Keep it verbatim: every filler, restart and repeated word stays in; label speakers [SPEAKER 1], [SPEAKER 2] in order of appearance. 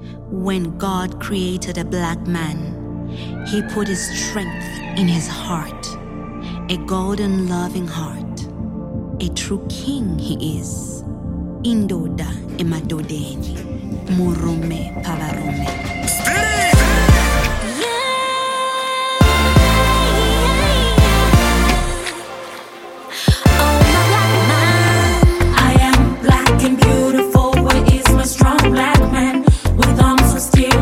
[SPEAKER 1] When God created a black man, He put His strength in his heart, a golden loving heart. A true king He is. Indoda emadodeni, murume pavarome.
[SPEAKER 2] Strong black man with arms of steel.